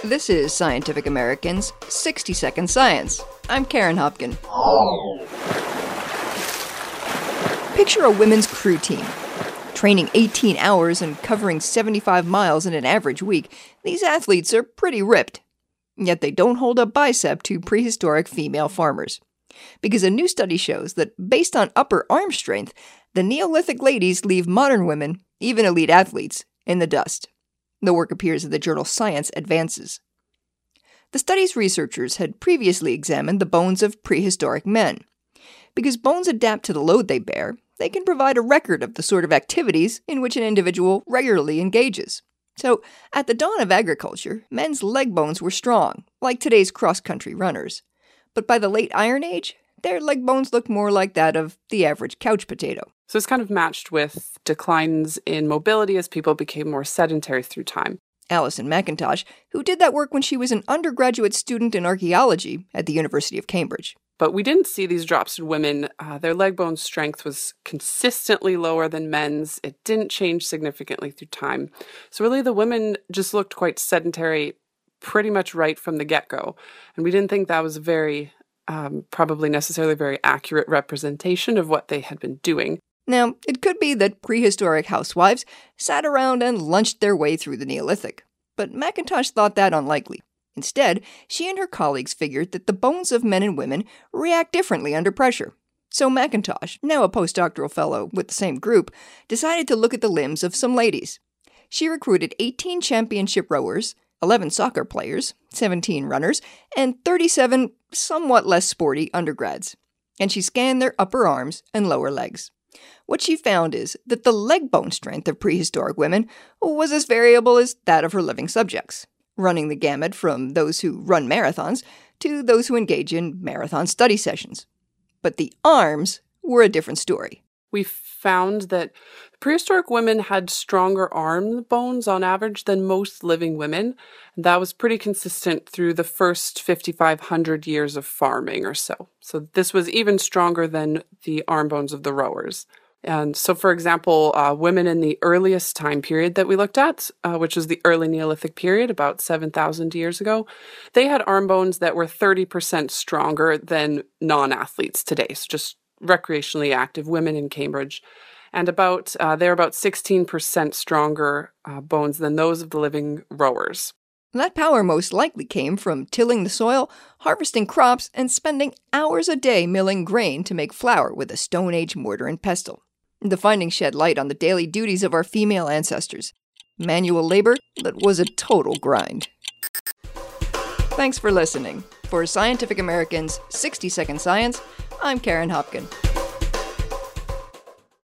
This is Scientific American's 60-Second Science. I'm Karen Hopkin. Picture a women's crew team. Training 18 hours and covering 75 miles in an average week, these athletes are pretty ripped. Yet they don't hold a bicep to prehistoric female farmers. Because a new study shows that based on upper arm strength, the Neolithic ladies leave modern women, even elite athletes, in the dust. The work appears in the journal Science Advances. The study's researchers had previously examined the bones of prehistoric men. Because bones adapt to the load they bear, they can provide a record of the sort of activities in which an individual regularly engages. So, at the dawn of agriculture, men's leg bones were strong, like today's cross-country runners. But by the late Iron Age, their leg bones looked more like that of the average couch potato. So it's kind of matched with declines in mobility as people became more sedentary through time. Alison McIntosh, who did that work when she was an undergraduate student in archaeology at the University of Cambridge. But we didn't see these drops in women. Their leg bone strength was consistently lower than men's. It didn't change significantly through time. So really the women just looked quite sedentary pretty much right from the get-go. And we didn't think that was probably necessarily very accurate representation of what they had been doing. Now, it could be that prehistoric housewives sat around and lunched their way through the Neolithic, but McIntosh thought that unlikely. Instead, she and her colleagues figured that the bones of men and women react differently under pressure. So McIntosh, now a postdoctoral fellow with the same group, decided to look at the limbs of some ladies. She recruited 18 championship rowers, 11 soccer players, 17 runners, and 37 somewhat less sporty undergrads. And she scanned their upper arms and lower legs. What she found is that the leg bone strength of prehistoric women was as variable as that of her living subjects, running the gamut from those who run marathons to those who engage in marathon study sessions. But the arms were a different story. We found that prehistoric women had stronger arm bones on average than most living women. That was pretty consistent through the first 5,500 years of farming or so. So this was even stronger than the arm bones of the rowers. And so, for example, women in the earliest time period that we looked at, which was the early Neolithic period, about 7,000 years ago, they had arm bones that were 30% stronger than non-athletes today, so just recreationally active women in Cambridge. And they're about 16% stronger bones than those of the living rowers. That power most likely came from tilling the soil, harvesting crops, and spending hours a day milling grain to make flour with a Stone Age mortar and pestle. The findings shed light on the daily duties of our female ancestors. Manual labor that was a total grind. Thanks for listening. For Scientific American's 60-Second Science, I'm Karen Hopkin.